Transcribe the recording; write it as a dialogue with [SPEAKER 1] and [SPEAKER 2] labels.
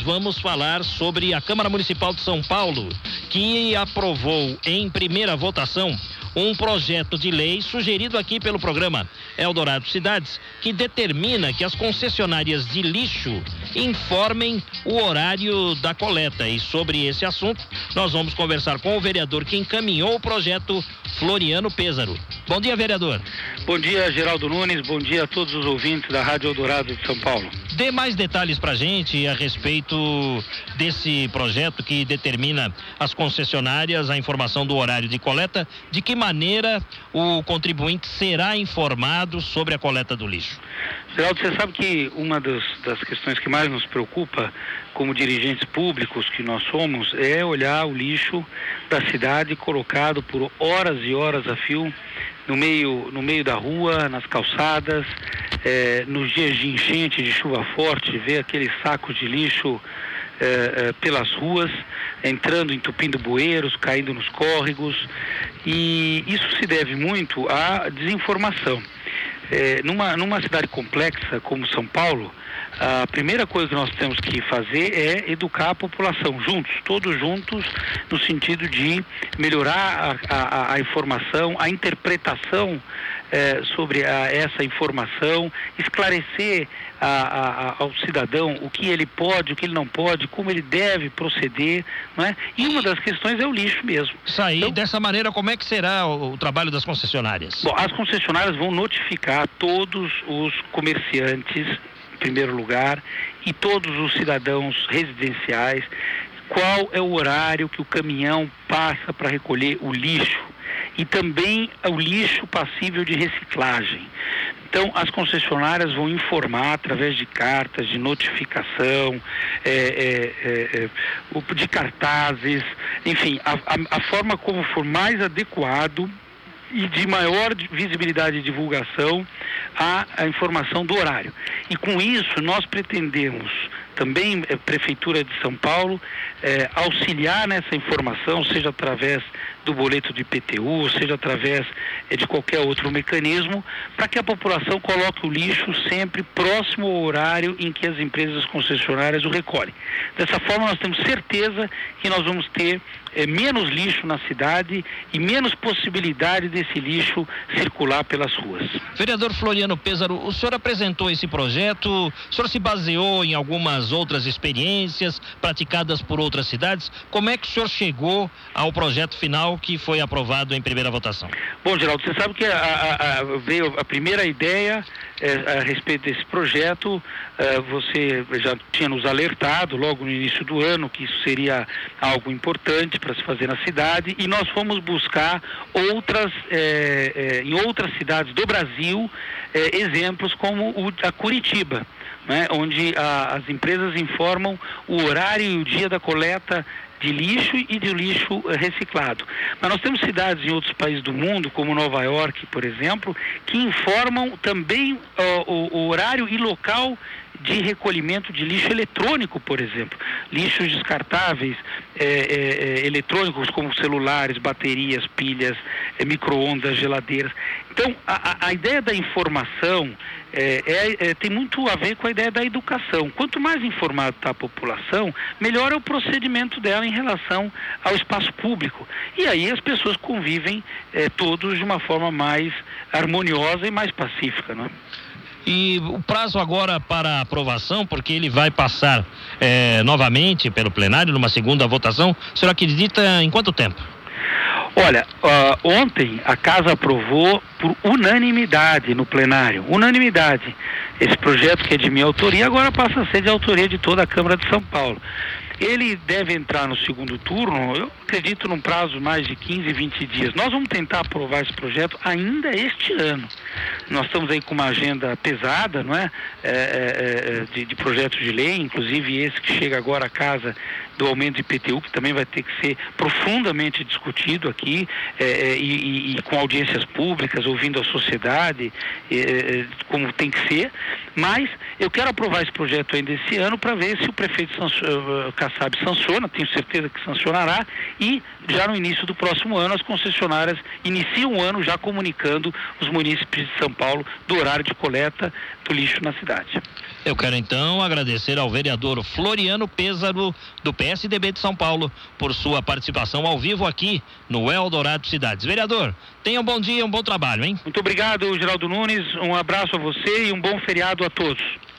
[SPEAKER 1] vamos falar sobre a Câmara Municipal de São Paulo, que aprovou em primeira votação um projeto de lei sugerido aqui pelo programa Eldorado Cidades, que determina que as concessionárias de lixo informem o horário da coleta. E sobre esse assunto, nós vamos conversar com o vereador que encaminhou o projeto, Floriano Pêsaro. Bom dia, vereador.
[SPEAKER 2] Bom dia, Geraldo Nunes. Bom dia a todos os ouvintes da Rádio Eldorado de São Paulo.
[SPEAKER 1] Dê mais detalhes pra gente a respeito desse projeto que determina às concessionárias a informação do horário de coleta. De que maneira o contribuinte será informado sobre a coleta do lixo?
[SPEAKER 2] Geraldo, você sabe que uma das questões que mais nos preocupa como dirigentes públicos que nós somos é olhar o lixo da cidade colocado por horas e horas a fio no meio da rua, nas calçadas, nos dias de enchente, de chuva forte, ver aqueles sacos de lixo pelas ruas, entrando, entupindo bueiros, caindo nos córregos, e isso se deve muito à desinformação. Numa cidade complexa como São Paulo, a primeira coisa que nós temos que fazer é educar a população todos juntos, no sentido de melhorar a informação, a interpretação sobre essa informação, esclarecer ao cidadão o que ele pode, o que ele não pode, como ele deve proceder, não é? E uma das questões é o lixo mesmo.
[SPEAKER 1] Isso aí, então, dessa maneira, como é que será o trabalho das concessionárias?
[SPEAKER 2] Bom, as concessionárias vão notificar todos os comerciantes, em primeiro lugar, e todos os cidadãos residenciais, qual é o horário que o caminhão passa para recolher o lixo e também o lixo passível de reciclagem. Então, as concessionárias vão informar através de cartas, de notificação, de cartazes, enfim, a forma como for mais adequado e de maior visibilidade e divulgação a informação do horário. E com isso nós pretendemos também, Prefeitura de São Paulo, auxiliar nessa informação, seja através do boleto de IPTU, seja através de qualquer outro mecanismo, para que a população coloque o lixo sempre próximo ao horário em que as empresas concessionárias o recolhem. Dessa forma nós temos certeza que nós vamos ter menos lixo na cidade e menos possibilidade desse lixo circular pelas ruas.
[SPEAKER 1] Vereador Floriano Pêsaro, o senhor apresentou esse projeto, o senhor se baseou em algumas outras experiências praticadas por outras cidades. Como é que o senhor chegou ao projeto final que foi aprovado em primeira votação?
[SPEAKER 2] Bom, Geraldo, você sabe que veio a primeira ideia a respeito desse projeto. Você já tinha nos alertado logo no início do ano que isso seria algo importante para se fazer na cidade, e nós fomos buscar em outras cidades do Brasil exemplos como a Curitiba, né, onde as empresas informam o horário e o dia da coleta de lixo e de lixo reciclado. Mas nós temos cidades em outros países do mundo, como Nova York, por exemplo, que informam também o horário e local de recolhimento de lixo eletrônico, por exemplo. Lixos descartáveis, eletrônicos, como celulares, baterias, pilhas, micro-ondas, geladeiras. Então, a ideia da informação tem muito a ver com a ideia da educação. Quanto mais informada está a população, melhor é o procedimento dela em relação ao espaço público. E aí as pessoas convivem todos de uma forma mais harmoniosa e mais pacífica, não é?
[SPEAKER 1] E o prazo agora para aprovação, porque ele vai passar novamente pelo plenário, numa segunda votação, o senhor acredita em quanto tempo?
[SPEAKER 2] Olha, ontem a Casa aprovou por unanimidade no plenário, unanimidade. Esse projeto que é de minha autoria agora passa a ser de autoria de toda a Câmara de São Paulo. Ele deve entrar no segundo turno, eu acredito, num prazo mais de 15, 20 dias. Nós vamos tentar aprovar esse projeto ainda este ano. Nós estamos aí com uma agenda pesada, não é? De projetos de lei, inclusive esse que chega agora à casa do aumento de IPTU, que também vai ter que ser profundamente discutido aqui, e com audiências públicas, ouvindo a sociedade, como tem que ser. Mas eu quero aprovar esse projeto ainda esse ano para ver se o prefeito CASAB sanciona, tenho certeza que sancionará, e já no início do próximo ano as concessionárias iniciam o ano já comunicando os munícipes de São Paulo do horário de coleta do lixo na cidade.
[SPEAKER 1] Eu quero então agradecer ao vereador Floriano Pêssaro, do PSDB de São Paulo, por sua participação ao vivo aqui no Eldorado Cidades. Vereador, tenha um bom dia, um bom trabalho, hein?
[SPEAKER 2] Muito obrigado, Geraldo Nunes, um abraço a você e um bom feriado a todos.